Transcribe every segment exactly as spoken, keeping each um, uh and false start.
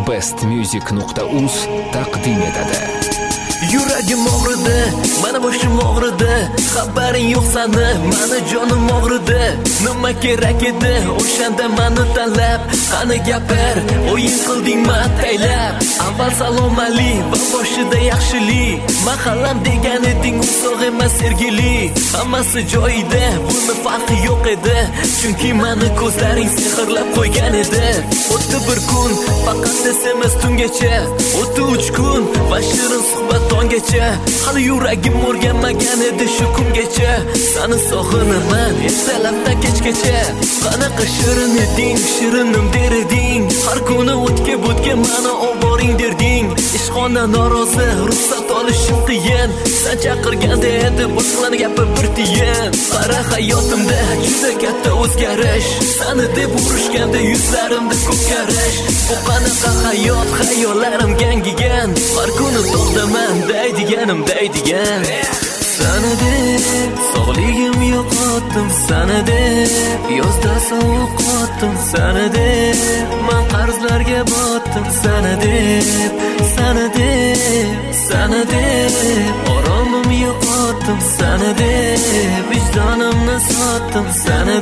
best music nuqta uz taqdim etadi. Yuragim og'ridi, mana boshim og'ridi, xabaring yo'q sani, mana jonim og'ridi. Nima kerak edi o'shanda meni tanlab, qani gapir, o'yin qildingmi ataylab. Avval salom ali va boshida yaxshilik, mahallam degan eding uzoq emas sergili. Hammasi joyida, buni farqi yo'q edi, chunki meni ko'zlaring sehrlab qo'ygan edi. O'tdi bir kun, faqat S M S tungacha, o'tdi uch kun va shirin suhbat tongacha. Hali yuragim o'rganmagan edi shu kungacha. Seni sog'inaman ertalabdan kechgacha. Qanaqa shirin eding, shirinim der eding. Har kuni o'tga bo'tga meni oboring derding. Ishxona norozi, ruxsat olishim qiyin. Sen chaqirganda edi boshqalarning gapi bir tiyin. Qara hayotimda juda katta o'zgarish. Seni deb urushganda yuzlarimda ko'p karish. Bu qanaqa hayot, xayollarim gangigan. Har kuni to'xtaman daydiganim daydigan. Sana deb sog'ligim yo'qotdim, sana deb yozda sovuq qotdim, sana deb men qarzlarga botdim, sana deb, sana deb, sana deb oromim yo'qotdim, sana deb vijdonimni sotdim, sana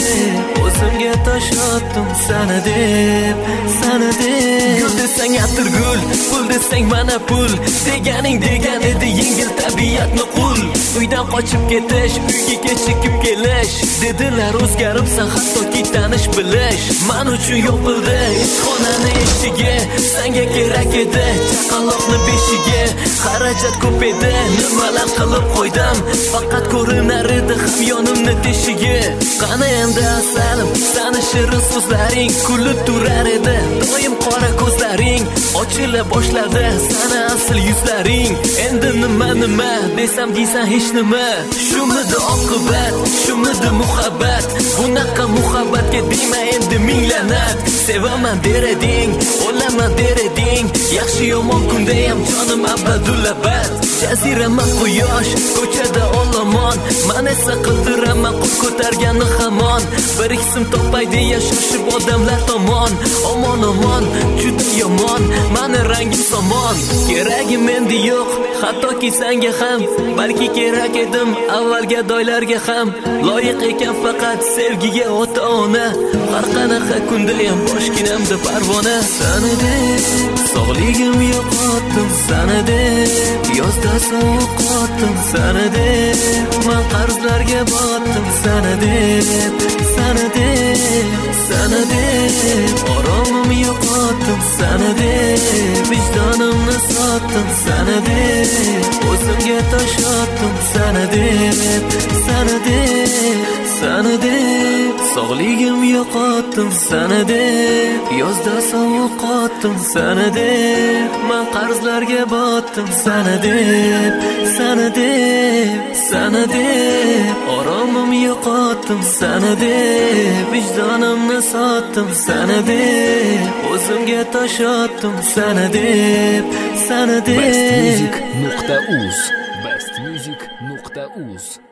deb o'zimga tosh otdim, sana deb, sana deb. Gul desang atirgul, pul desang mana pul, deganing degan edi yengil tabiatni qul. Uydan qochib ketish, uyga kechikib kelish, dedilar o'zgaribsan hattoki tanish bilish. Men uchun yopildi ishxonani eshigi, senga kerak edi chaqaloqni beshigi. Xarajat ko'p edi, nimalar qilib qo'ydim, faqat ko'rinar edi hamyonimni teshigi. Qani endi asalim, sani shirin so'zlaring kulib turar edi, doim qora ko'zlaring ochila boshladi, sani asl yuzlaring. Endi nima nima desam deysan hech nima. Shumidi oqibat, shumidi muhabbat, bunaqa muhabbatga deyma endi ming la'nat. Sevaman der eding, o'laman der eding, yaxshi yomon kunda ham jonim abadul abad. Jazirama quyosh, ko'chada olomon, men esa qildiraman qo'l ko'targani hamon. Bir iksim topay deya shoshib odamlar tomon, omon omon juda yomon, meni rangim somon. Keragim endi yo'q, hattoki senga ham, balki kerak edim avvalga doylarga ham. Loyiq ekan faqat sevgiga ota-ona, har qanaqa kunda ham boshginamda parvona. Sana deb sog'ligim yo'qotdim, sana deb yozda sovuq qotdim, sana deb men qarzlarga botdim, sana deb, sana deb, sana deb oromim yo'qotdim, sana deb vijdonimni sotdim, sana deb o'zimga tosh otdim, sana deb, sana deb, sana deb sog'ligim yo'qotdim, sana deb yozda sovuq qotdim, sana deb men qarzlarga botdim, sana deb, sana deb, sana deb oromim yo'qotdim, sana deb vijdonimni sotdim, sana deb o'zimga tosh otdim, sana deb, sana deb. best music nuqta uz best music nuqta uz